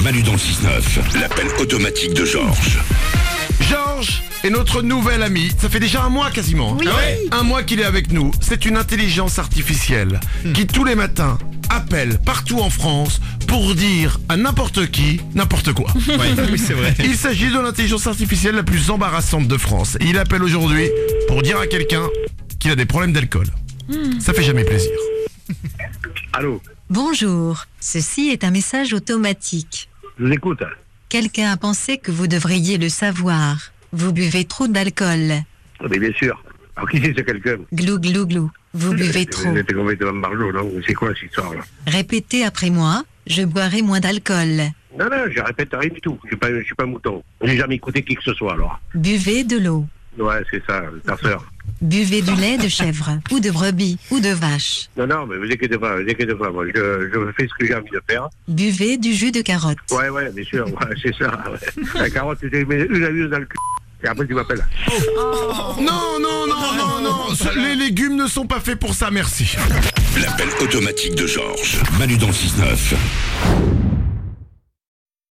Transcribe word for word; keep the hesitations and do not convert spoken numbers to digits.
Manu dans le six neuf, l'appel automatique de Georges. Georges est notre nouvel ami. Ça fait déjà un mois quasiment. Oui. Ah ouais un mois qu'il est avec nous. C'est une intelligence artificielle hmm. qui tous les matins appelle partout en France pour dire à n'importe qui n'importe quoi. Ouais, oui, c'est vrai. Il s'agit de l'intelligence artificielle la plus embarrassante de France. Il appelle aujourd'hui pour dire à quelqu'un qu'il a des problèmes d'alcool. Hmm. Ça fait jamais plaisir. Allô? Bonjour, ceci est un message automatique. Je vous écoute. Quelqu'un a pensé que vous devriez le savoir. Vous buvez trop d'alcool. Ah, mais bien sûr. Alors qui c'est ce quelqu'un? Glou glou glou. Vous buvez trop. Vous êtes complètement margeau, non? C'est quoi cette histoire-là? Répétez après moi, je boirai moins d'alcool. Non, non, je répète rien du tout. Je suis pas, je suis pas un mouton. J'ai jamais écouté qui que ce soit, alors. Buvez de l'eau. Ouais, c'est ça, ta sœur. Buvez du lait de chèvre, ou de brebis, ou de vache. Non, non, mais vous inquiétez pas, vous inquiétez pas. Moi, je, je fais ce que j'ai envie de faire. Buvez du jus de carotte. Ouais, ouais, bien sûr, ouais, c'est ça. Ouais. La carotte, tu l'as mis dans le cul. Et après, tu m'appelles. Oh. Non, non, non, non, non. Ce- les légumes ne sont pas faits pour ça, merci. L'appel automatique de Georges. Manu dans le six neuf.